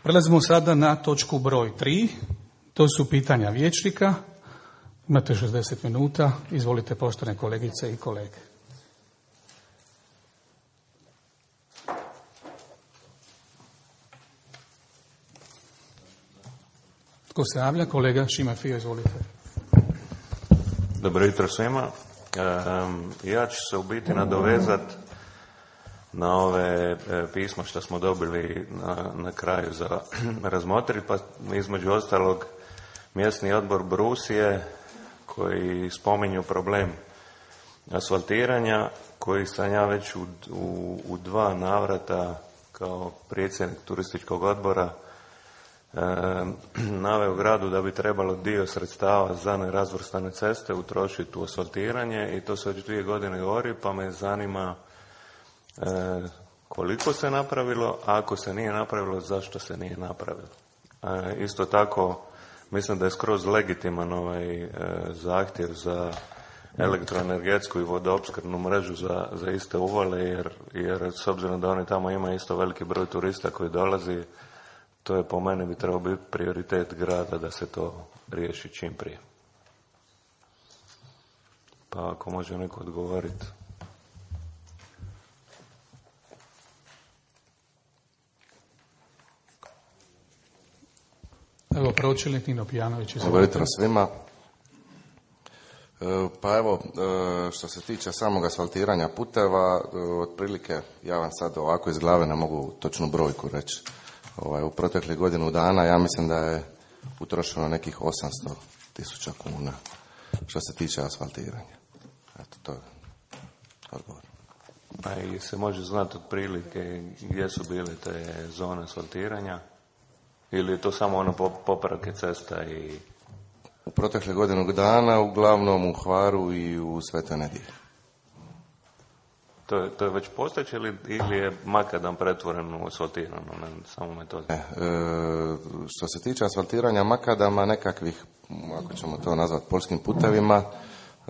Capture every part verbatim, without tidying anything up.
Prelazimo sada na točku broj tri. To su pitanja vijećnika. Imate šezdeset minuta. Izvolite, poštovane kolegice i kolege. Tko se javlja? Kolega Šime Fio, izvolite. Dobro jutro svima. Ja ću se u biti nadovezati na ove pisma što smo dobili na, na kraju za razmotriti, pa između ostalog mjesni odbor Brusije koji spominju problem asfaltiranja, koji sam ja već u, u, u dva navrata kao predsjednik turističkog odbora e, naveo gradu da bi trebalo dio sredstava za nerazvrstane ceste utrošiti u asfaltiranje i to se već dvije godine govori, pa me zanima E, koliko se napravilo, a ako se nije napravilo, zašto se nije napravilo. E, isto tako, mislim da je skroz legitiman ovaj e, zahtjev za elektroenergetsku i vodoopskrbnu mrežu za, za iste uvale, jer, jer s obzirom da oni tamo imaju isto veliki broj turista koji dolazi, to je po meni bi trebao biti prioritet grada da se to riješi čim prije. Pa ako može neko odgovoriti. Evo, pročelnik Nino Pijanović. Dobro jutro svima. Pa evo, što se tiče samog asfaltiranja puteva, otprilike, ja vam sad ovako iz glave ne mogu točnu brojku reći. Ovaj, u proteklih godinu dana ja mislim da je utrošeno nekih osamsto tisuća kuna što se tiče asfaltiranja. Eto, to je odgovor. A i se može znati otprilike gdje su bile te zone asfaltiranja? Ili je to samo ono popravke cesta i... U protekle godinu dana, uglavnom u Hvaru i u Svetoj Nedjelji. To je, to je već postojeće ili, ili je makadam pretvoren u asfaltirano, ne samo metodu? E, e, što se tiče asfaltiranja makadama, nekakvih, ako ćemo to nazvati poljskim putevima, e,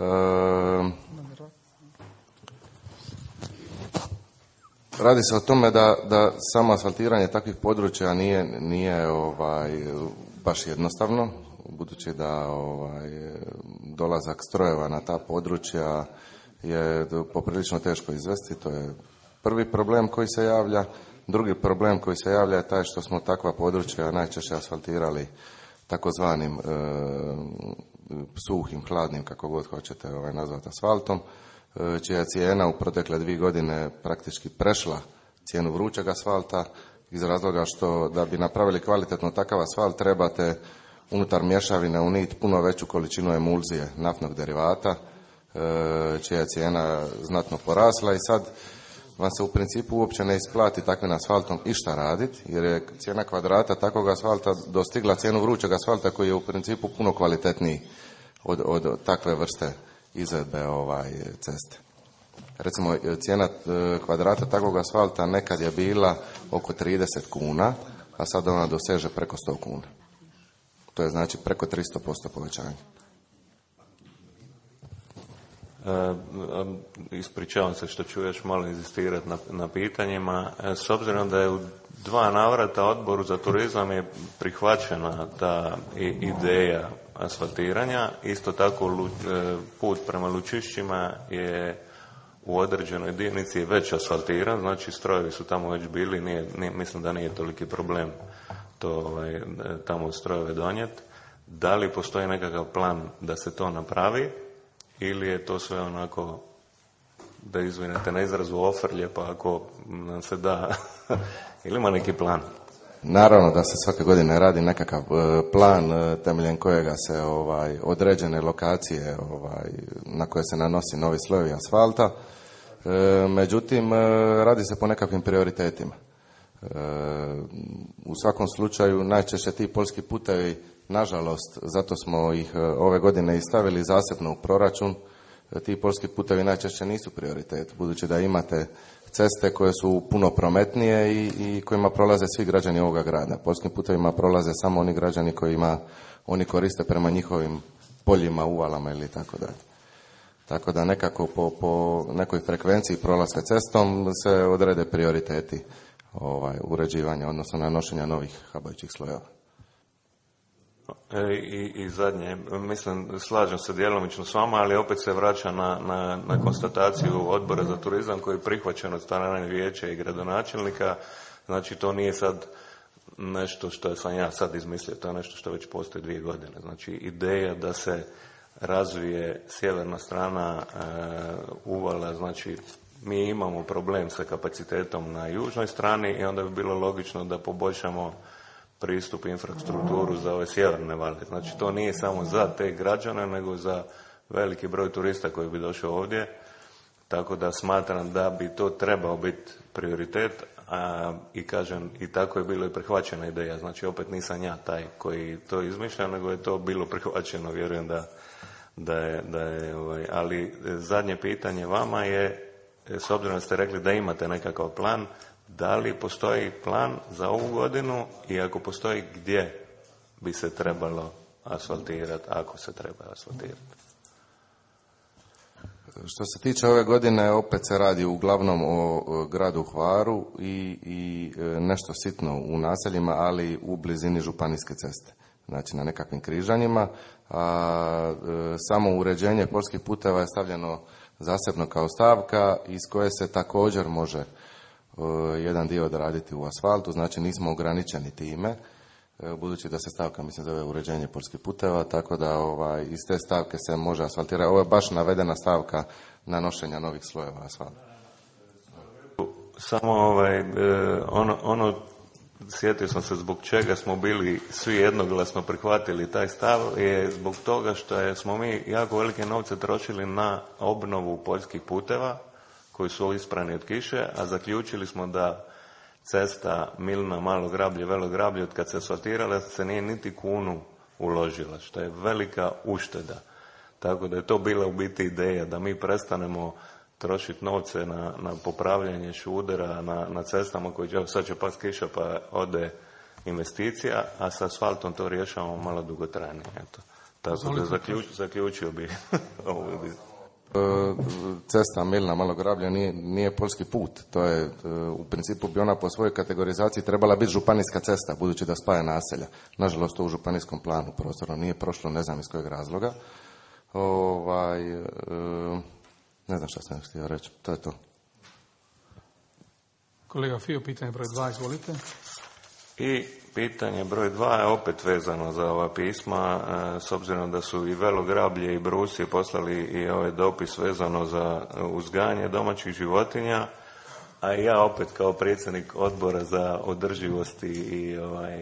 radi se o tome da, da samo asfaltiranje takvih područja nije, nije ovaj, baš jednostavno, budući da ovaj, dolazak strojeva na ta područja je poprilično teško izvesti. To je prvi problem koji se javlja. Drugi problem koji se javlja je taj što smo takva područja najčešće asfaltirali takozvanim e, suhim, hladnim, kako god hoćete ovaj, nazvati asfaltom, čija je cijena u protekle dvije godine praktički prešla cijenu vrućeg asfalta iz razloga što da bi napravili kvalitetno takav asfalt trebate unutar mješavine unijeti puno veću količinu emulzije naftnog derivata, čija je cijena znatno porasla i sad vam se u principu uopće ne isplati takvim asfaltom išta raditi, jer je cijena kvadrata takvog asfalta dostigla cijenu vrućeg asfalta koji je u principu puno kvalitetniji od, od takve vrste izvedbe ovaj, ceste. Recimo, cijena kvadrata takvog asfalta nekad je bila oko trideset kuna, a sad ona doseže preko sto kuna. To je znači preko tristo posto povećanja. E, ispričavam se što ću još malo inzistirati na, na pitanjima. E, s obzirom da je u dva navrata odboru za turizam je prihvaćena ta ideja asfaltiranja, isto tako put prema Lučišćima je u određenoj jedinici već asfaltiran, znači strojevi su tamo već bili, nije, nije, mislim da nije toliki problem to ovaj, tamo strojeve donijeti. Da li postoji nekakav plan da se to napravi ili je to sve onako, da izvinete na izrazu, ofrlje, pa ako nam se da ili ima neki plan? Naravno da se svake godine radi nekakav plan temeljem kojega se ovaj, određene lokacije ovaj, na koje se nanosi novi slojevi asfalta. E, međutim, radi se po nekakvim prioritetima. E, u svakom slučaju najčešće ti poljski putevi, nažalost, zato smo ih ove godine i stavili zasebno u proračun, ti poljski putevi najčešće nisu prioritet, budući da imate ceste koje su puno prometnije i, i kojima prolaze svi građani ovoga grada. Poljskim putevima prolaze samo oni građani kojima oni koriste prema njihovim poljima, uvalama ili tako dalje. Tako da nekako po, po nekoj frekvenciji prolaska cestom se odrede prioriteti. ovaj, uređivanja, odnosno nanošenja novih habajućih slojeva. E, i, I zadnje, mislim, slažem se djelomično s vama, ali opet se vraća na, na, na konstataciju Odbora za turizam koji je prihvaćen od strane vijeća i gradonačelnika. Znači, to nije sad nešto što sam ja sad izmislio, to je nešto što već postoji dvije godine. Znači, ideja da se razvije sjeverna strana e, uvala, znači, mi imamo problem sa kapacitetom na južnoj strani i onda bi bilo logično da poboljšamo pristup i infrastrukturu za ove sjeverne vale. Znači, to nije samo za te građane, nego za veliki broj turista koji bi došao ovdje. Tako da smatram da bi to trebao biti prioritet, a, i kažem, i tako je bilo i prihvaćena ideja. Znači, opet nisam ja taj koji to izmišlja, nego je to bilo prihvaćeno, vjerujem da, da je, da je ovaj, ali zadnje pitanje vama je, s obzirom da ste rekli da imate nekakav plan, da li postoji plan za ovu godinu i ako postoji, gdje bi se trebalo asfaltirati, ako se treba asfaltirati? Što se tiče ove godine, opet se radi uglavnom o gradu Hvaru i, i nešto sitno u naseljima, ali u blizini županijske ceste, znači na nekakvim križanjima. A, samo uređenje poljskih puteva je stavljeno zasebno kao stavka iz koje se također može jedan dio odraditi u asfaltu, znači nismo ograničeni time, budući da se stavka, mislim, zove uređenje poljskih puteva, tako da ovaj, iz te stavke se može asfaltirati. Ovo je baš navedena stavka nanošenja novih slojeva asfalta. Samo ovaj, ono, ono, sjetio sam se zbog čega smo bili svi jednoglasno prihvatili taj stav, je zbog toga što je, smo mi jako velike novce trošili na obnovu poljskih puteva, koji su isprani od kiše, a zaključili smo da cesta Milna, Malo Grablje, Velo Grablje, od kad se asfaltirala, se nije niti kunu uložila, što je velika ušteda. Tako da je to bila u biti ideja, da mi prestanemo trošiti novce na, na popravljanje šudera, na, na cestama koji će, sad će pas kiša pa ode investicija, a sa asfaltom to rješavamo malo dugotrajnije. Eto. Tako da zaključ, zaključio bi ovu cesta Milna, Malo Grablje nije, nije poljski put. To je, u principu bi ona po svojoj kategorizaciji trebala biti županijska cesta, budući da spaja naselja. Nažalost, to u županijskom planu prostorno nije prošlo, ne znam iz kojeg razloga. Ovaj, ne znam šta sam htio reći, to je to. Kolega Fio, pitanje broj dva, izvolite. I pitanje broj dva je opet vezano za ova pisma, s obzirom da su i Velo Grablje i Brusi poslali i ovaj dopis vezano za uzgajanje domaćih životinja, a ja opet kao predsjednik odbora za održivost i, ovaj,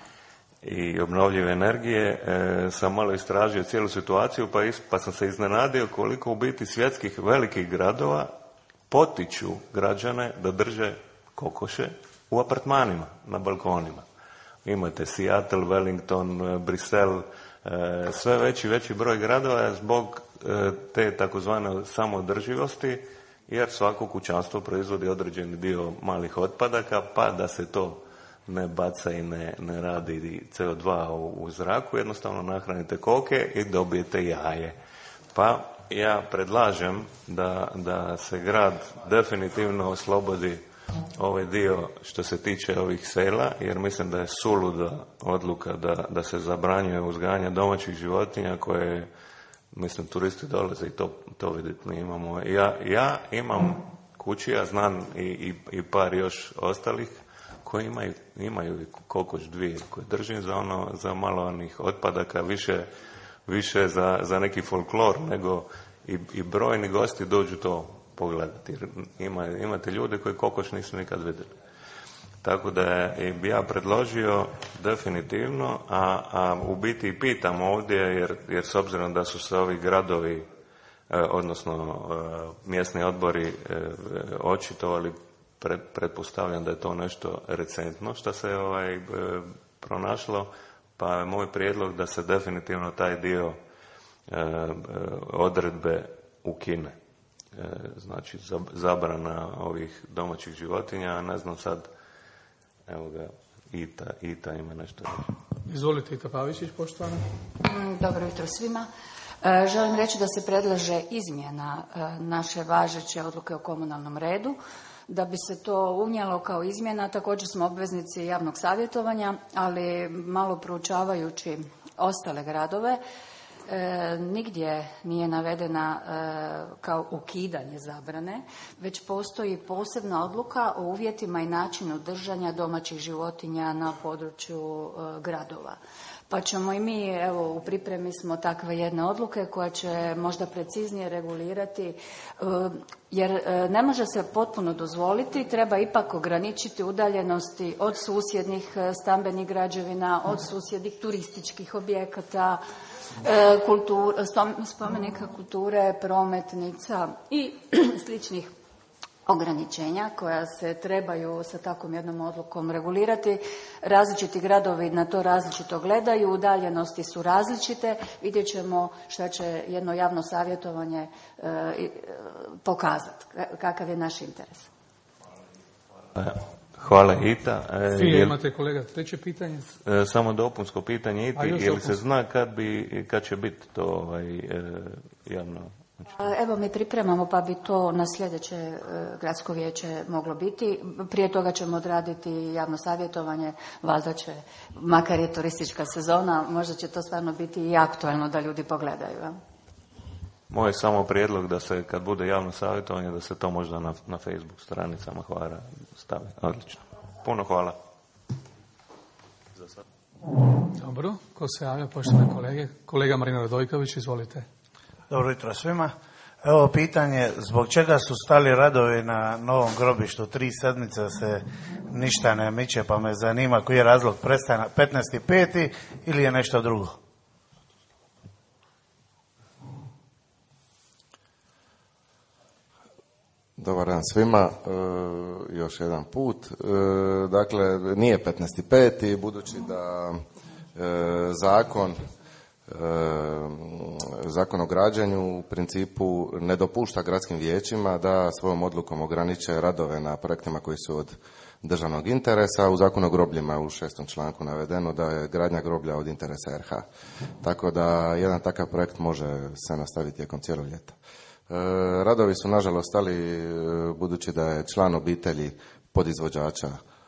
i obnovljive energije e, sam malo istražio cijelu situaciju, pa, is, pa sam se iznenadio koliko u biti svjetskih velikih gradova potiču građane da drže kokoše u apartmanima, na balkonima. Imate Seattle, Wellington, Brisel, sve veći veći broj gradova je zbog te takozvane samoodrživosti, jer svako kućanstvo proizvodi određeni dio malih otpadaka, pa da se to ne baca i ne, ne radi C O dva u, u zraku, jednostavno nahranite koke i dobijete jaje. Pa ja predlažem da, da se grad definitivno oslobodi ovaj dio što se tiče ovih sela, jer mislim da je suluda odluka da, da se zabranjuje uzgajanje domaćih životinja koje, mislim, turisti dolaze i to, to vidite, mi imamo. Ja, ja imam kući, ja znam i, i, i par još ostalih koji imaju, imaju kokoš dvije koje držim za ono, za malo onih otpadaka, više, više za, za neki folklor, nego i, i brojni gosti dođu to pogledati. Ima, imate ljude koji kokoš nisu nikad vidjeli. Tako da bi ja predložio definitivno, a, a u biti pitam ovdje, jer, jer s obzirom da su se ovi gradovi, eh, odnosno eh, mjesni odbori eh, očitovali, pred, pretpostavljam da je to nešto recentno što se ovaj, eh, pronašlo, pa je moj prijedlog da se definitivno taj dio eh, odredbe ukine. Znači zabrana ovih domaćih životinja, ne znam sad, evo ga, Ita, Ita ima nešto. Izvolite, Ita Pavičić, poštovana. Dobro jutro svima. Želim reći da se predlaže izmjena naše važeće odluke o komunalnom redu. Da bi se to unijelo kao izmjena, također smo obveznici javnog savjetovanja, ali malo proučavajući ostale gradove, E, nigdje nije navedena e, kao ukidanje zabrane, već postoji posebna odluka o uvjetima i načinu držanja domaćih životinja na području e, gradova. Pa ćemo i mi, evo u pripremi smo takve jedne odluke koja će možda preciznije regulirati, e, jer e, ne može se potpuno dozvoliti, treba ipak ograničiti udaljenosti od susjednih stambenih građevina, od susjednih turističkih objekata, Kultur, spomenika kulture, prometnica i sličnih ograničenja koja se trebaju sa takvom jednom odlukom regulirati. Različiti gradovi na to različito gledaju, udaljenosti su različite, vidjet ćemo šta će jedno javno savjetovanje pokazati, kakav je naš interes. Hvala Ita. Vi e, imate kolega treće pitanje? E, samo dopunsko pitanje Iti, je li se zna kad, bi, kad će biti to ovaj, e, javno? Znači... Evo mi pripremamo pa bi to na sljedeće e, gradsko vijeće moglo biti. Prije toga ćemo odraditi javno savjetovanje, valjda će, makar je turistička sezona, možda će to stvarno biti i aktualno da ljudi pogledaju. Ja? Moj je samo prijedlog da se, kad bude javno savjetovanje, da se to možda na, na Facebook stranicama Hvara stavi. Odlično. Puno hvala. Dobro, ko se javlja, poštovane kolege? Kolega Marina Radojković, izvolite. Dobro jutro svima. Evo pitanje, zbog čega su stali radovi na novom grobištu? Tri sedmice se ništa ne miče, pa me zanima koji je razlog, prestaje petnaesti peti ili je nešto drugo? Dobar dan svima, e, još jedan put. E, dakle, nije petnaesti peti budući da e, zakon, e, zakon o građenju u principu ne dopušta gradskim vijećima da svojom odlukom ograniče radove na projektima koji su od državnog interesa. U zakonu o grobljima u šestom članku navedeno da je gradnja groblja od interesa R H. Tako da jedan takav projekt može se nastaviti tijekom cijelog ljeta. Radovi su nažalost stali budući da je član obitelji podizvođača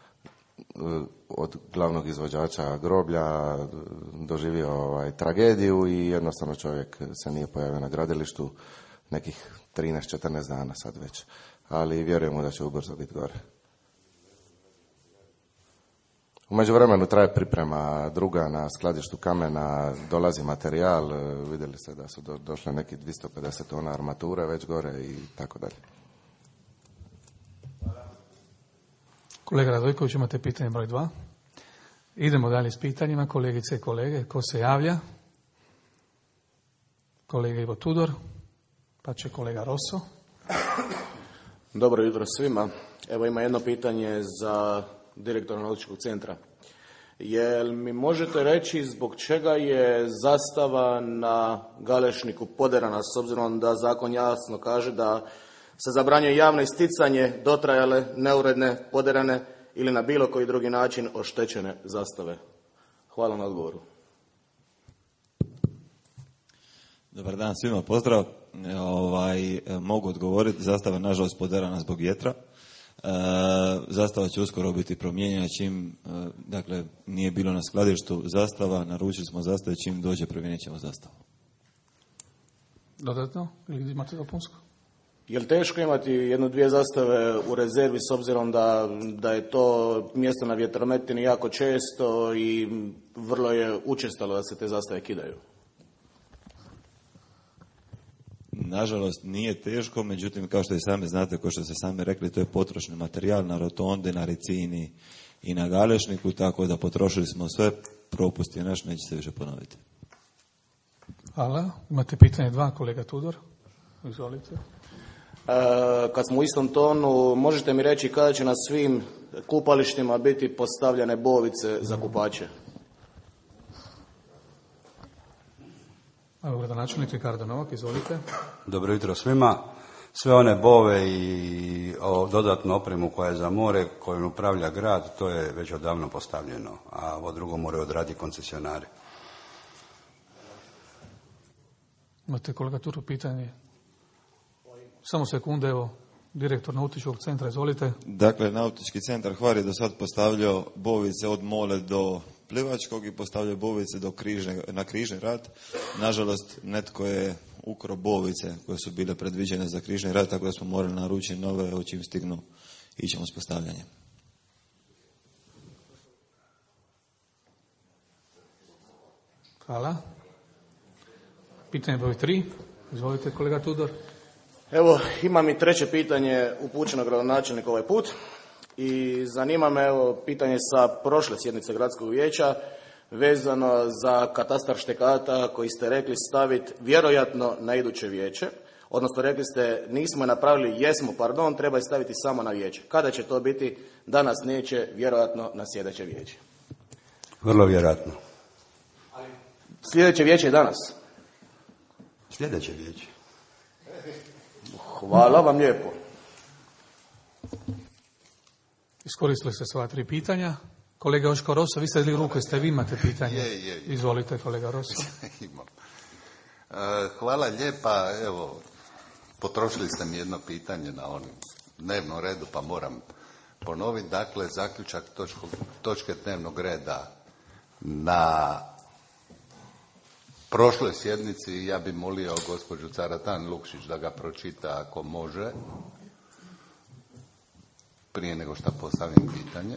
od glavnog izvođača groblja doživio ovaj, tragediju i jednostavno čovjek se nije pojavio na gradilištu nekih trinaest četrnaest dana sad već. Ali vjerujemo da će ubrzo biti gore. U međuvremenu traje priprema druga na skladištu kamena, dolazi materijal, vidjeli ste da su do, došle neki dvjesto pedeset tona armature već gore i tako dalje. Kolega Radojković, imate pitanje broj dva. Idemo dalje s pitanjima, kolegice i kolege. Ko se javlja? Kolega Ivo Tudor, pa će kolega Rosso. Dobro jutro svima. Evo ima jedno pitanje za direktora nautičkog centra. Jel mi možete reći zbog čega je zastava na Galešniku poderana, s obzirom da zakon jasno kaže da se zabranjuje javno isticanje dotrajale, neuredne, poderane ili na bilo koji drugi način oštećene zastave? Hvala na odgovoru. Dobar dan svima, pozdrav. Ovaj, mogu odgovoriti, zastava nažalost poderana zbog vjetra. E, zastava će uskoro biti promijenjena čim, e, dakle, nije bilo na skladištu zastava, naručili smo zastave, čim dođe promijenit ćemo zastavu. Dodatno, ili imate dopunsko? Je li teško imati jednu, dvije zastave u rezervi s obzirom da, da je to mjesto na vjetrometini jako često i vrlo je učestalo da se te zastave kidaju? Nažalost nije teško, međutim kao što i sami znate, kao što ste sami rekli, to je potrošni materijal na rotonde, na Recini i na Galešniku, tako da potrošili smo sve, propust je naš, neće se više ponoviti. Hvala. Imate pitanje dva, kolega Tudor. Izvolite. E, kad smo u istom tonu, možete mi reći kada će na svim kupalištima biti postavljene bovice za kupače? Evo, gradonačelnik Ricardo Novak, izvolite. Dobro jutro svima. Sve one bove i o, dodatnu opremu koja je za more, kojom upravlja grad, to je već odavno postavljeno, a ovo drugo moraju odraditi koncesionari. Imate kolega Turu pitanje? Samo sekunde, evo. direktor Nautičkog centra, izvolite. Dakle, Nautički centar Hvar je do sad postavljao bovice od Mole do Plivačkog i postavljao bovice do križne, na križni rat. Nažalost, netko je ukro bovice koje su bile predviđene za križni rat, tako da smo morali naručiti nove, evo čim stignu ićemo s postavljanjem. Hvala. Pitanje broj tri. Izvolite, kolega Tudor. Evo, imam i treće pitanje upućeno gradonačelniku ovaj put. I zanima me, evo, pitanje sa prošle sjednice gradskog vijeća vezano za katastar štekata koji ste rekli staviti vjerojatno na iduće vijeće. Odnosno, rekli ste nismo je napravili, jesmo, pardon, treba je staviti samo na vijeće. Kada će to biti? Danas neće, vjerojatno na sljedeće vijeće. Vrlo vjerojatno. Sljedeće vijeće je danas. Sljedeće vijeće. Hvala vam lijepo. Iskoristili ste sva tri pitanja. Kolega Joško Roso, vi ste digli ruku, jeste vi imate pitanje? Je, je, je. Izvolite, kolega Roso. Imam. Hvala lijepa. Evo, potrošili ste mi jedno pitanje na onom dnevnom redu, pa moram ponoviti. Dakle, zaključak točko, točke dnevnog reda na prošloj sjednici, ja bi molio gospođu Caratan Lukšić da ga pročita ako može, prije nego što postavim pitanje.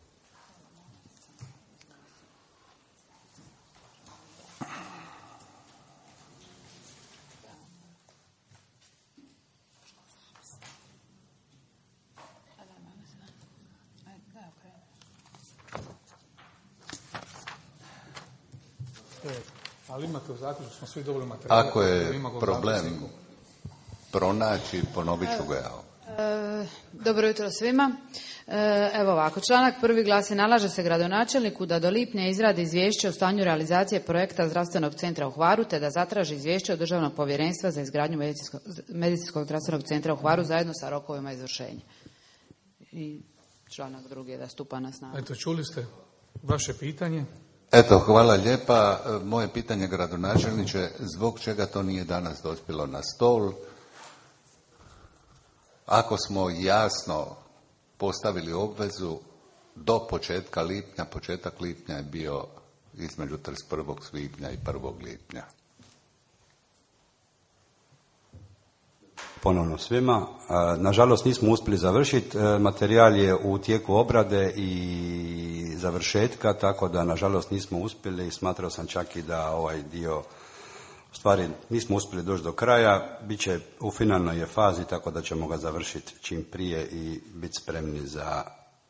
Ali imate u zaključku, smo svi dobili materijal. Ako je problem pronaći, ponovit ću ga ja. E, dobro jutro svima. E, evo ovako, članak prvi glasi: nalaže se gradonačelniku da do lipnja izradi izvješće o stanju realizacije projekta zdravstvenog centra u Hvaru, te da zatraži izvješće od Državnog povjerenstva za izgradnju medicinskog, medicinskog zdravstvenog centra u Hvaru zajedno sa rokovima izvršenja. I članak drugi je da stupa na snagu. Eto, čuli ste vaše pitanje. Eto, hvala lijepa. Moje pitanje, gradonačelniče, zbog čega to nije danas dospjelo na stol? Ako smo jasno postavili obvezu do početka lipnja, početak lipnja je bio između trideset prvog svibnja i prvog lipnja. Ponovno svima. Nažalost nismo uspjeli završiti. Materijal je u tijeku obrade i završetka, tako da nažalost nismo uspjeli. Smatrao sam čak i da ovaj dio u stvari nismo uspjeli doći do kraja. Biće u finalnoj je fazi, tako da ćemo ga završiti čim prije i biti spremni za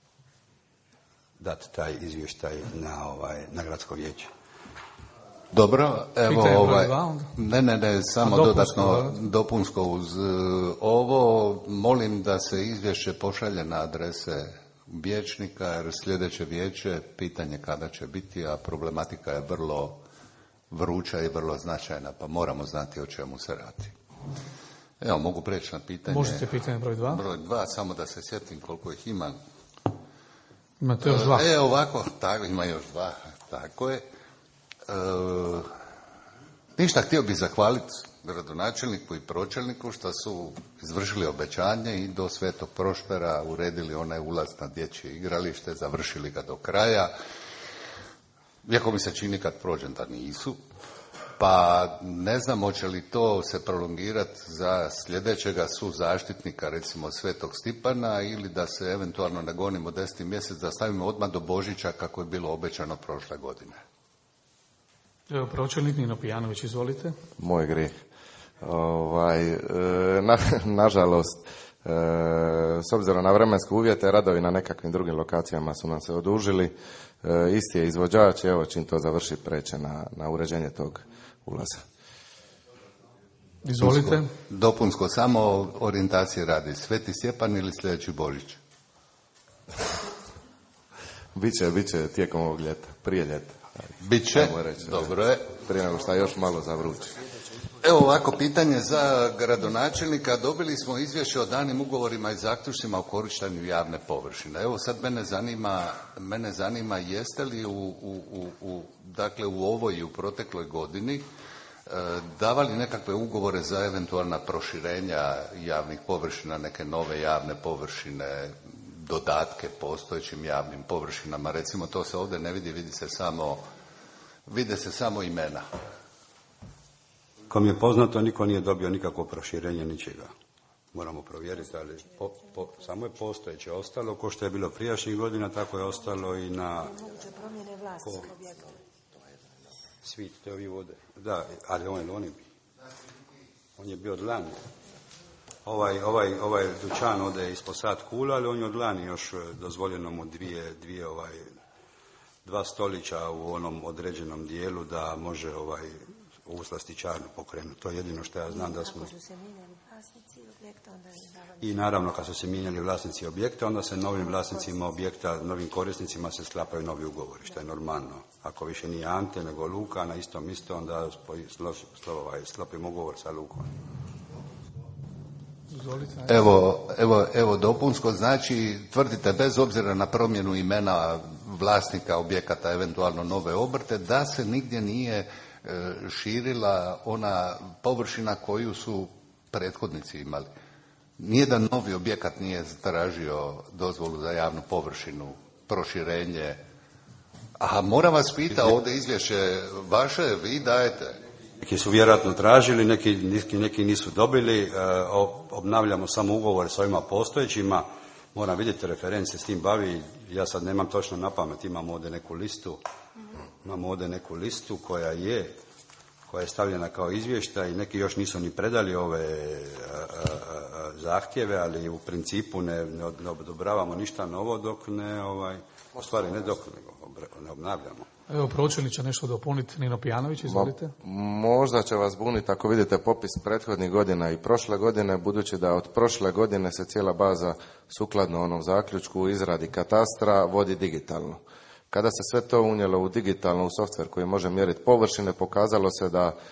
dati taj izvještaj na, ovaj, na gradsko vijeće. Dobro, evo ovaj, ne, ne, ne, samo dopunsko, dodatno dopunsko uz uh, ovo, molim da se izvješće pošalje na adrese vijećnika, jer sljedeće vijeće, pitanje kada će biti, a problematika je vrlo vruća i vrlo značajna, pa moramo znati o čemu se radi. Evo, mogu preći na pitanje. Možete pitanje broj dva? Broj dva, samo da se sjetim koliko ih ima. Imate još dva. E, ovako, tako, ima još dva, tako je. E, ništa, htio bih zahvaliti gradonačelniku i pročelniku što su izvršili obećanje i do Svetog Proštera uredili onaj ulaz na dječje igralište, završili ga do kraja. Iako mi se čini kad prođem da nisu, pa ne znam hoće li to se prolongirati za sljedećega suzaštitnika, recimo Svetog Stipana, ili da se eventualno nagonimo deseti mjesec, da stavimo odmah do Božića kako je bilo obećano prošle godine. Evo, pročelnik Nino Pijanović, izvolite. Moj grijeh. Ovaj, na, nažalost, s obzirom na vremenske uvjete, radovi na nekakvim drugim lokacijama su nam se odužili. Isti je izvođač, evo čim to završi preće na, na uređenje tog ulaza. Izvolite. Dopunsko, dopunsko samo orijentacije radi. Sveti Stjepan ili sljedeći Božić? Biće, biće tijekom ovog ljeta, prije ljeta. Biće, dobro je. Prije nego što još malo zavrući. Evo ovako, pitanje za gradonačelnika. Dobili smo izvješće o danim ugovorima i zaključcima o korištenju javne površine. Evo sad mene zanima, mene zanima jeste li u, u, u, u, dakle u ovoj i u protekloj godini davali nekakve ugovore za eventualna proširenja javnih površina, neke nove javne površine, dodatke postojećim javnim površinama. Recimo, to se ovdje ne vidi, vidi se samo, vide se samo imena. Ko mi je poznato, niko nije dobio nikakvo proširenje ničega. Moramo provjeriti, ali po, po, samo je postojeće ostalo, ko što je bilo prijašnjih godina, tako je ostalo i na... Moguće promjene vlasničkog objekta. Svit, to ovi vode. Da, ali on je on je bio. On je bio od lani. Ovaj, ovaj, ovaj dućan ode ispod sat kula, ali on je od lani još dozvoljeno mu dvije, dvije ovaj, dva stolića u onom određenom dijelu da može ovaj u slastičarnu pokrenuti. To je jedino što ja znam da smo... Ako su se mijenjali vlasnici objekta, onda je davanje... I naravno kad su se mijenjali vlasnici objekta, onda se novim vlasnicima objekta, novim korisnicima se sklapaju novi ugovori, što je normalno. Ako više nije Ante nego Luka na istom mjestu, onda sklopimo ugovor sa Lukom. Evo, evo, evo dopunsko, znači tvrdite bez obzira na promjenu imena vlasnika objekata, eventualno nove obrte, da se nigdje nije e, širila ona površina koju su prethodnici imali. Nijedan novi objekat nije zatražio dozvolu za javnu površinu, proširenje. A moram vas pitati, ovdje izvješće vaše, vi dajete. Neki su vjerojatno tražili, neki, neki, neki nisu dobili, e, obnavljamo samo ugovor s ovima postojećima, moram vidjeti, referencije s tim bavi, ja sad nemam točno na pamet, imamo ovdje neku listu, imamo ovdje neku listu koja je, koja je stavljena kao izvještaj i neki još nisu ni predali ove a, a, a, zahtjeve, ali u principu ne, ne odobravamo ništa novo dok ne, ovaj, u stvari ne dok ne obnavljamo. Evo, pročelniče nešto dopuniti, Nino Pijanović, izvolite. Možda će vas buniti ako vidite popis prethodnih godina i prošle godine, budući da od prošle godine se cijela baza sukladno onom zaključku u izradi katastra vodi digitalno. Kada se sve to unijelo u digitalno, u softver koji može mjeriti površine, pokazalo se da e,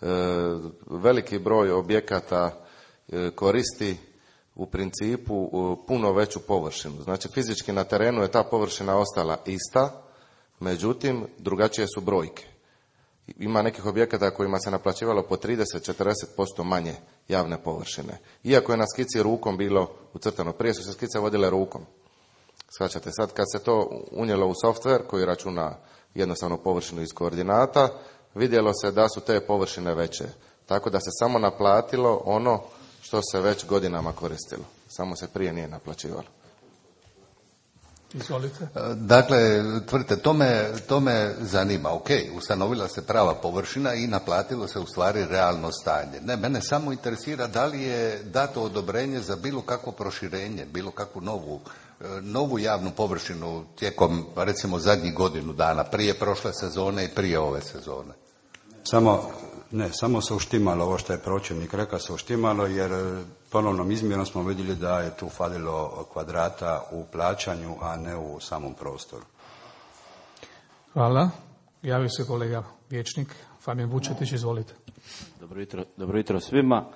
veliki broj objekata e, koristi u principu e, puno veću površinu. Znači fizički na terenu je ta površina ostala ista, međutim, drugačije su brojke. Ima nekih objekata kojima se naplaćivalo po trideset do četrdeset posto manje javne površine. Iako je na skici rukom bilo ucrtano. Prije su se skice vodile rukom. Shvaćate, sad kad se to unijelo u softver koji računa jednostavno površinu iz koordinata, vidjelo se da su te površine veće. Tako da se samo naplatilo ono što se već godinama koristilo. Samo se prije nije naplaćivalo. Izvolite. Dakle, tvrdite, to me, to me zanima. Ok, ustanovila se prava površina i naplatilo se u stvari realno stanje. Ne, mene samo interesira da li je dato odobrenje za bilo kakvo proširenje, bilo kakvu novu, novu javnu površinu tijekom, recimo, zadnjih godinu dana, prije prošle sezone i prije ove sezone. Samo, ne, samo se uštimalo ovo što je pročelnik rekao, se uštimalo jer ponovnom izmjerom smo vidjeli da je tu falilo kvadrata u plaćanju, a ne u samom prostoru. Hvala. Javio se kolega vijećnik Fabijan Vučetić, izvolite. Dobro jutro, dobro jutro svima.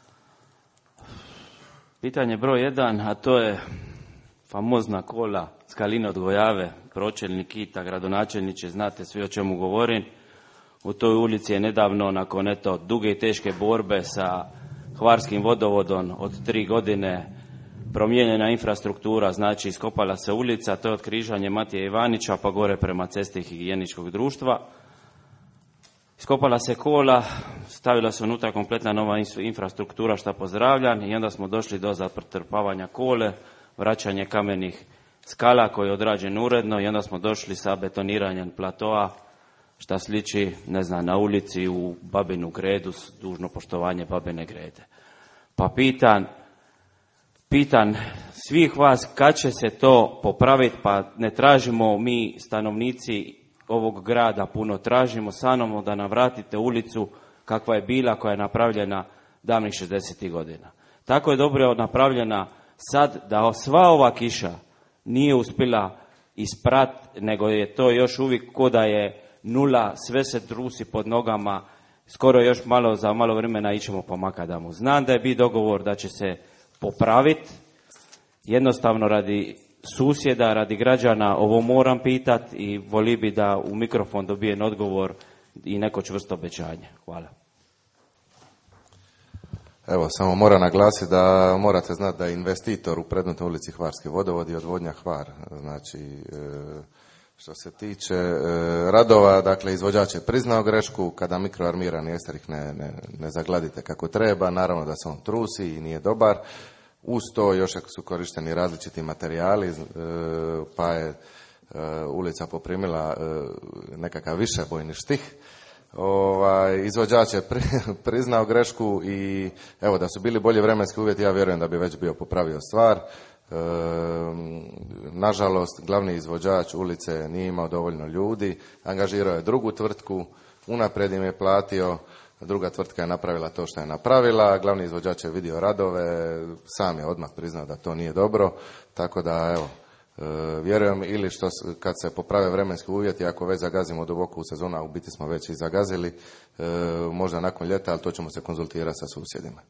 Pitanje broj jedan, a to je famozna kola Skaline od Gojave, pročelnik Kita, gradonačelniče, znate svi o čemu govorim. U toj ulici je nedavno, nakon eto duge i teške borbe sa Hvarskim vodovodom od tri godine, promijenjena infrastruktura, znači iskopala se ulica, to je od križanja Matije Ivanića pa gore prema cesti higijeničkog društva. Iskopala se kola, stavila se unutra kompletna nova infrastruktura, što pozdravljam, i onda smo došli do zatrpavanja kole, vraćanje kamenih skala koji je odrađen uredno, i onda smo došli sa betoniranjem platoa, šta sliči, ne znam, na ulici u Babinu Gredu, dužno poštovanje Babine Grede. Pa pitan, pitan svih vas kad će se to popraviti, pa ne tražimo mi stanovnici ovog grada puno, tražimo samo da nam vratite ulicu kakva je bila, koja je napravljena davnih šezdesetih godina. Tako je dobro napravljena sad da sva ova kiša nije uspjela isprat, nego je to još uvijek ko da je nula, sve se trusi pod nogama, skoro još malo, za malo vremena ićemo po makadamu. Znam da je bio dogovor da će se popraviti, jednostavno radi susjeda, radi građana, ovo moram pitat i voli bi da u mikrofon dobijem odgovor i neko čvrsto obećanje. Hvala. Evo, samo moram naglasiti da morate znati da je investitor u predmetnoj ulici Hvarski vodovod i odvodnja Hvar. Znači, što se tiče radova, dakle, izvođač je priznao grešku, kada mikroarmirani ester ih ne, ne, ne zagladite kako treba, naravno da se on trusi i nije dobar. Uz to još su korišteni različiti materijali, pa je ulica poprimila nekakav višebojni štih. Ovaj, izvođač je pri, priznao grešku i evo, da su bili bolji vremenski uvjeti, ja vjerujem da bi već bio popravio stvar. E, nažalost, glavni izvođač ulice nije imao dovoljno ljudi, angažirao je drugu tvrtku, unaprijed im je platio, druga tvrtka je napravila to što je napravila, glavni izvođač je vidio radove, sam je odmah priznao da to nije dobro, tako da evo, E, vjerujem ili što kad se poprave vremenski uvjeti, ako već zagazimo duboko u sezonu, a u biti smo već i zagazili, e, možda nakon ljeta, ali to ćemo se konzultirati sa susjedima.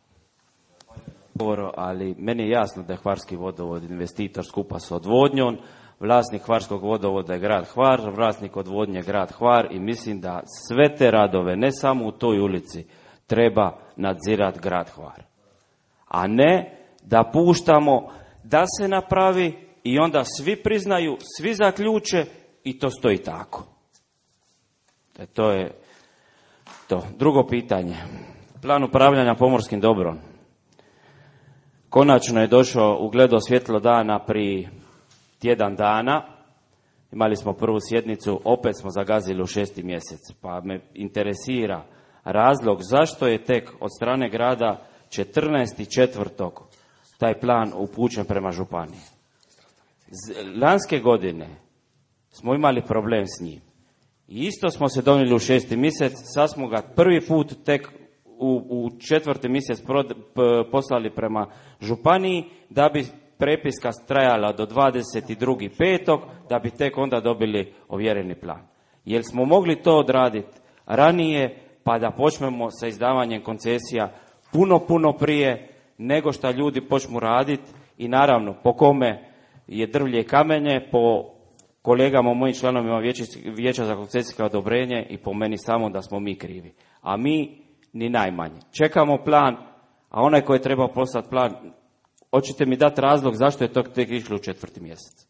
Ali meni je jasno da je Hvarski vodovod investitor skupa s odvodnjom, vlasnik Hvarskog vodovoda je grad Hvar, vlasnik odvodnje grad Hvar i mislim da sve te radove, ne samo u toj ulici, treba nadzirati grad Hvar. A ne da puštamo da se napravi i onda svi priznaju, svi zaključe i to stoji tako. E, to je to. Drugo pitanje. Plan upravljanja pomorskim dobrom. Konačno je došao, ugledao svjetlo dana pri tjedan dana. Imali smo prvu sjednicu, opet smo zagazili u šesti mjesec. Pa me interesira razlog zašto je tek od strane grada četrnaestog četvrtog taj plan upućen prema županiji. Lanske godine smo imali problem s njim. I isto smo se donijeli u šesti mjesec, sad smo ga prvi put tek u, u četvrti mjesec prod, p, poslali prema županiji, da bi prepiska trajala do dvadeset drugog petog da bi tek onda dobili ovjereni plan. Jer smo mogli to odraditi ranije, pa da počnemo sa izdavanjem koncesija puno, puno prije nego što ljudi počnu raditi i naravno po kome je drvlje i kamenje, po kolegama, mojim članovima vijeća za koncesijsko odobrenje i po meni samo da smo mi krivi. A mi ni najmanje. Čekamo plan, a onaj koji je trebao poslati plan, hoćete mi dati razlog zašto je to tek išlo u četvrti mjesec?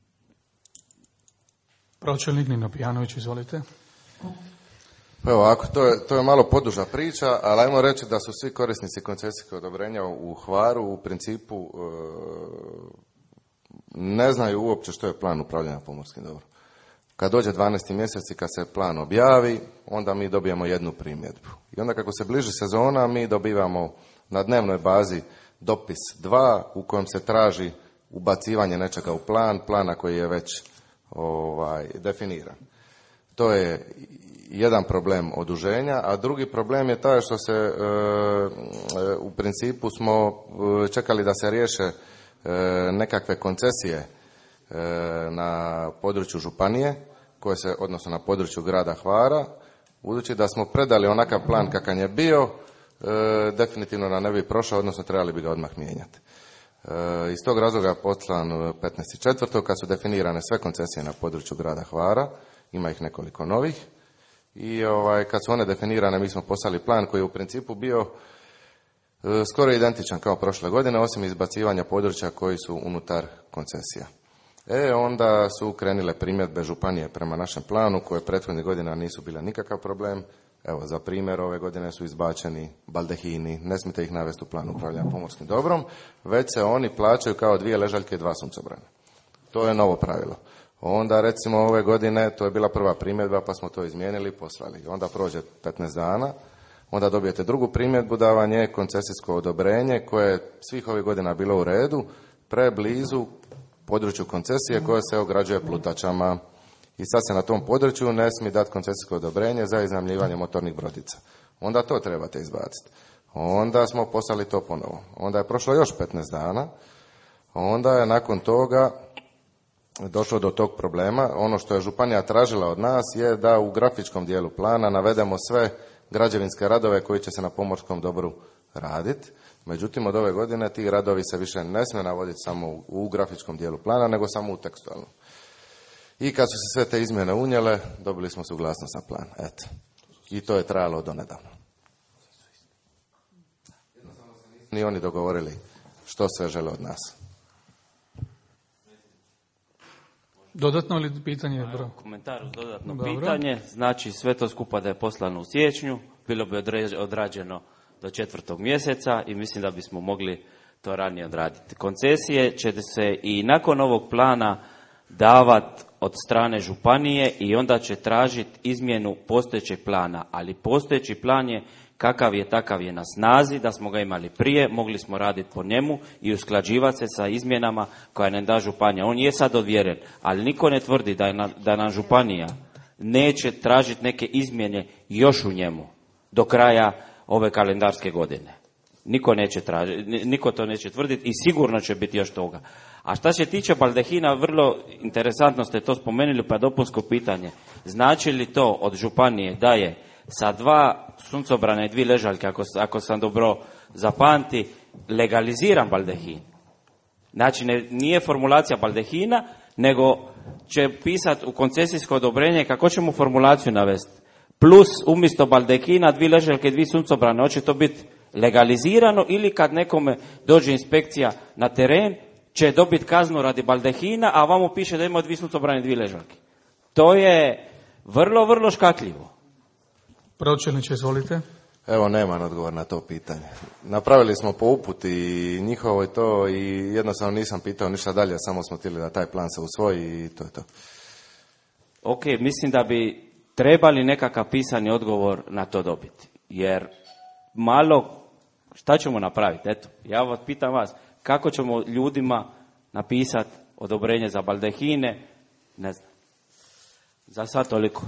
Pročelnik Nino Pijanović, izvolite. Pa evo, ako, to je, to je malo poduža priča, ali ajmo reći da su svi korisnici koncesijskog odobrenja u Hvaru u principu e, ne znaju uopće što je plan upravljanja pomorskim dobrom. Kad dođe dvanaesti mjesec i kad se plan objavi, onda mi dobijemo jednu primjedbu. I onda kako se bliži sezona, mi dobivamo na dnevnoj bazi dopis dva u kojem se traži ubacivanje nečega u plan, plana koji je već ovaj, definiran. To je jedan problem oduženja, a drugi problem je taj što se e, u principu smo čekali da se riješe e, nekakve koncesije e, na području županije, koje se odnosno na području grada Hvara, budući da smo predali onakav plan kakav je bio, e, definitivno nam ne bi prošao, odnosno trebali bi ga odmah mijenjati. E, iz tog razloga je poslan petnaestog četvrtog kad su definirane sve koncesije na području grada Hvara, ima ih nekoliko novih, i ovaj, kad su one definirane mi smo poslali plan koji je u principu bio e, skoro identičan kao prošle godine, osim izbacivanja područja koji su unutar koncesija. E, onda su krenile primjedbe županije prema našem planu, koje prethodnih godina nisu bile nikakav problem. Evo, za primjer, ove godine su izbačeni baldehini, ne smijete ih navesti u planu upravljanja pomorskim dobrom, već se oni plaćaju kao dvije ležaljke i dva suncobrana. To je novo pravilo. Onda, recimo, ove godine, to je bila prva primjedba, pa smo to izmijenili i poslali. Onda prođe petnaest dana, onda dobijete drugu primjedbu, da vam je koncesijsko odobrenje, koje je svih ovih godina bilo u redu, preblizu području koncesije koje se ograđuje plutačama. I sad se na tom području ne smije dati koncesijsko odobrenje za iznajmljivanje motornih brodica. Onda to trebate izbaciti. Onda smo poslali to ponovo. Onda je prošlo još petnaest dana. Onda je nakon toga došlo do tog problema. Ono što je županija tražila od nas je da u grafičkom dijelu plana navedemo sve građevinske radove koji će se na pomorskom dobru raditi. Međutim, od ove godine ti radovi se više ne smije navoditi samo u, u grafičkom dijelu plana, nego samo u tekstualnom. I kad su se sve te izmjene unijele, dobili smo suglasnost na plan. Eto. I to je trajalo do nedavno. ni oni dogovorili što sve žele od nas. Dodatno ili pitanje? Bro? Komentar uz dodatno Dobro. pitanje. Znači sve to skupa da je poslano u siječnju, bilo bi odrađeno do četvrtog mjeseca i mislim da bismo mogli to ranije odraditi. Koncesije će se i nakon ovog plana davati od strane županije i onda će tražiti izmjenu postojećeg plana, ali postojeći plan je kakav je, takav je na snazi, da smo ga imali prije, mogli smo raditi po njemu i usklađivati se sa izmjenama koje nam da županija. On je sad odvjeren, ali niko ne tvrdi da, je na, da nam županija neće tražiti neke izmjene još u njemu do kraja ove kalendarske godine. Niko neće tražiti, niko to neće tvrditi i sigurno će biti još toga. A šta se tiče baldehina, vrlo interesantno ste to spomenuli, pa dopunsko pitanje. Znači li to od županije da je sa dva suncobrane i dvije ležaljke, ako, ako sam dobro zapamti, legaliziran baldehin? Znači ne, nije formulacija baldehina, nego će pisati u koncesijsko odobrenje kako ćemo formulaciju navesti. Plus umjesto baldehina dvije ležaljke i dvije suncobrane, hoće to biti legalizirano ili kad nekome dođe inspekcija na teren će dobiti kaznu radi baldehina, a vamo piše da ima dvije suncobrane i dvije ležaljke. To je vrlo, vrlo škakljivo. Pročelniče, izvolite. Evo, nemam odgovor na to pitanje. Napravili smo po uputi i njihovo je to i jednostavno nisam pitao ništa dalje, samo smo htjeli da taj plan se usvoji i to je to. Ok, mislim da bi trebali nekakav pisani odgovor na to dobiti. Jer malo, šta ćemo napraviti? Eto, ja vas pitam vas, kako ćemo ljudima napisati odobrenje za baldehine? Ne znam. Za sad toliko.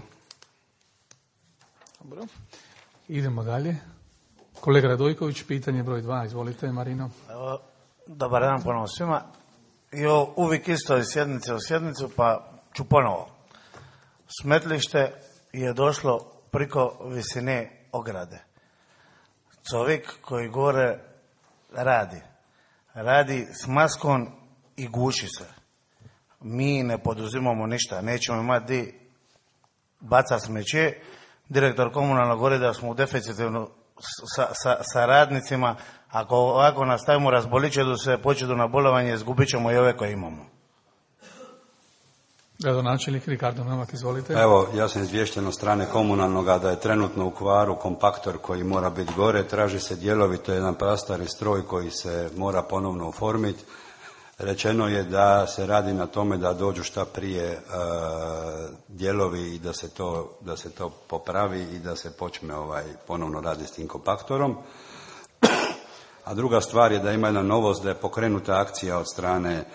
Dobro. Idemo dalje. Kolega Radojković, pitanje broj dva. Izvolite, Marino. Evo, dobar dan ponovo svima. I ovo uvijek isto iz sjednice u sjednicu, pa ću ponovo. Smetlište je došlo priko visine ograde. Čovjek koji gore radi, radi s maskom i guši se. Mi ne poduzimamo ništa, nećemo imati di baca smeće. Direktor komunalnog ureda smo u deficitu sa, sa, sa radnicima. Ako ovako nastavimo razbolit će do se početu na bolovanje, izgubit ćemo i ove koje imamo. Gradonačelnik Ricardo Novak, izvolite. Evo, ja sam izvješten od strane komunalnoga da je trenutno u kvaru kompaktor koji mora biti gore, traži se dijelovi, to je jedan prastari stroj koji se mora ponovno oformiti. Rečeno je da se radi na tome da dođu šta prije e, dijelovi i da se to, da se to popravi i da se počne ovaj, ponovno raditi s tim kompaktorom. A druga stvar je da ima jedna novost, da je pokrenuta akcija od strane e,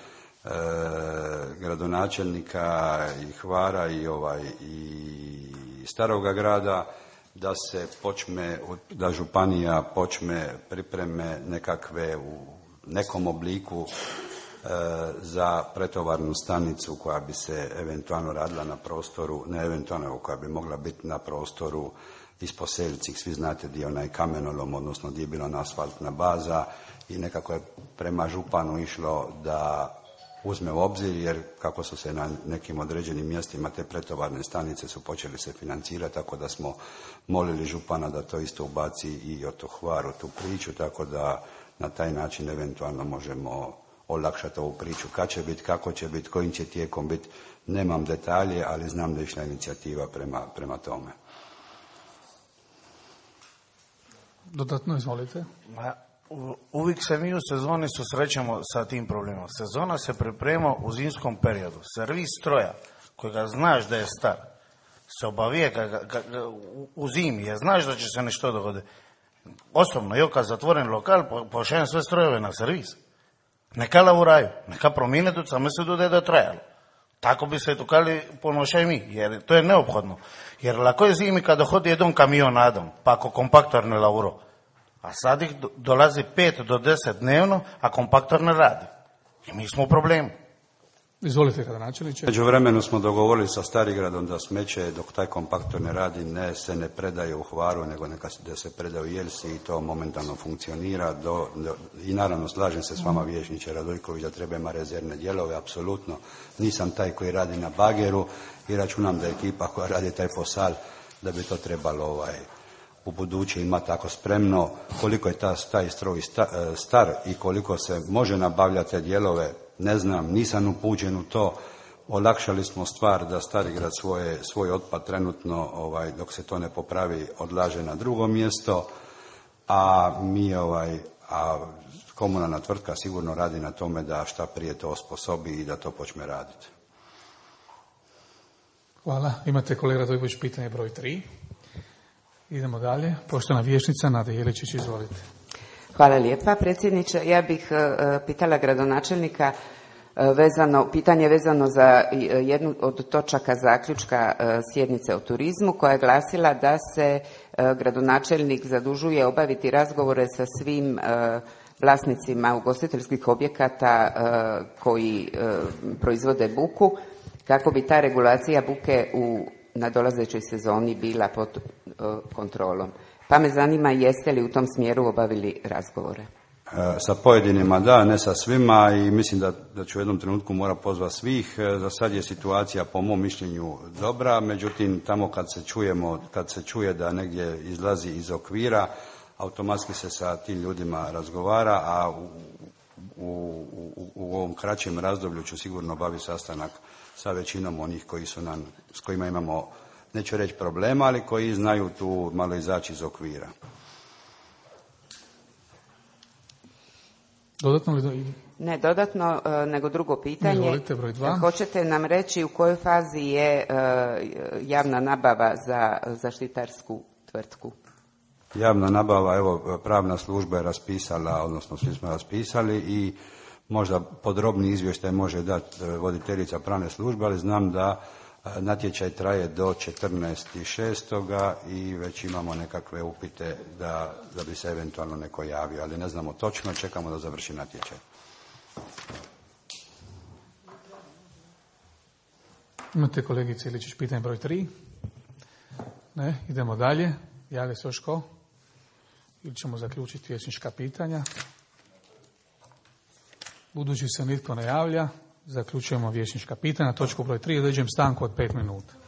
gradonačelnika i Hvara i, ovaj, i Staroga grada, da se počne, da županija počne pripreme nekakve u nekom obliku za pretovarnu stanicu koja bi se eventualno radila na prostoru, ne eventualno, koja bi mogla biti na prostoru ispod Selcih, svi znate gdje je onaj kamenolom, odnosno gdje je bila asfaltna baza i nekako je prema županu išlo da uzme u obzir, jer kako su se na nekim određenim mjestima te pretovarne stanice su počeli se financirati, tako da smo molili župana da to isto ubaci i o to Hvaru tu priču, tako da na taj način eventualno možemo olakšati ovu priču. Kad će biti, kako će biti, kojim će tijekom biti, nemam detalje, ali znam da je išla inicijativa prema, prema tome. Dodatno, izvolite. Ma, uvijek se mi u sezoni susrećemo sa tim problemom. Sezona se priprema u zimskom periodu. Servis stroja, kojega znaš da je star, se obavije ka, ka, ka, u zimi, jer znaš da će se nešto dogoditi. Osobno, jo kad zatvoren lokal, pošaljem sve strojeve na servis. Neka lavoraju, neka promijene tu, samo se da je da trajalo. Tako bi se tukali ponošaj mi, jer to je neophodno. Jer lako je zimi kada hodi jedan kamion nadom, pa ako kompaktor ne lauro. A sad ih dolazi pet do deset dnevno, a kompaktor ne radi. I mi smo u problemu. Izvolite, gradonačelniče. Među vremenu smo dogovorili sa Starigradom da smeće, dok taj kompaktor ne radi, ne se ne predaje u Hvaru, nego neka da se predaje u Jelsi i to momentalno funkcionira. Do, do, I naravno slažem se s vama, vijećniče Radojković, da treba ima rezervne dijelove, apsolutno. Nisam taj koji radi na bageru i računam da ekipa koja radi taj posal, da bi to trebalo ovaj, u buduće ima tako spremno, koliko je ta, taj stroj star i koliko se može nabavljati te dijelove, ne znam, nisam upućen u to. Olakšali smo stvar da Starigrad svoje, svoj otpad trenutno, ovaj, dok se to ne popravi, odlaže na drugo mjesto, a mi, ovaj, a komunalna tvrtka sigurno radi na tome da šta prije to osposobi i da to počne raditi. Hvala. Imate, kolega Radojković, pitanje broj tri. Idemo dalje. Poštovana vijećnica Nada Jeličić, izvolite. Hvala lijepa, predsjedniče. Ja bih uh, pitala gradonačelnika uh, vezano, pitanje vezano za jednu od točaka zaključka uh, sjednice o turizmu, koja je glasila da se uh, gradonačelnik zadužuje obaviti razgovore sa svim uh, vlasnicima ugostiteljskih objekata uh, koji uh, proizvode buku, kako bi ta regulacija buke u nadolazećoj sezoni bila pod uh, kontrolom. Pa me zanima, jeste li u tom smjeru obavili razgovore? E, sa pojedinima da, ne sa svima, i mislim da, da ću u jednom trenutku mora pozvati svih. E, za sad je situacija po mom mišljenju dobra, međutim tamo kad se čujemo, kad se čuje da negdje izlazi iz okvira, automatski se sa tim ljudima razgovara, a u, u, u, u ovom kraćem razdoblju ću sigurno obaviti sastanak sa većinom onih koji su nam, s kojima imamo, neću reći problema, ali koji znaju tu malo izaći iz okvira. Dodatno li? Ne dodatno, nego drugo pitanje. Izvolite, broj dva. Hoćete nam reći u kojoj fazi je javna nabava za zaštitarsku tvrtku? Javna nabava, evo, pravna služba je raspisala, odnosno svi smo raspisali, i možda podrobni izvještaj može dati voditeljica pravne službe, ali znam da natječaj traje do četrnaestog šestoga i već imamo nekakve upite da, da bi se eventualno neko javio, ali ne znamo točno, čekamo da završi natječaj. Imate, kolegice Iličić, pitanje broj tri? Ne, idemo dalje. Javlja se još ko? Ili ćemo zaključiti vijećnička pitanja? Budući se nitko ne javlja, zaključujemo vijećnička pitanja. Točku broj tri, određujem stanku od pet minuta.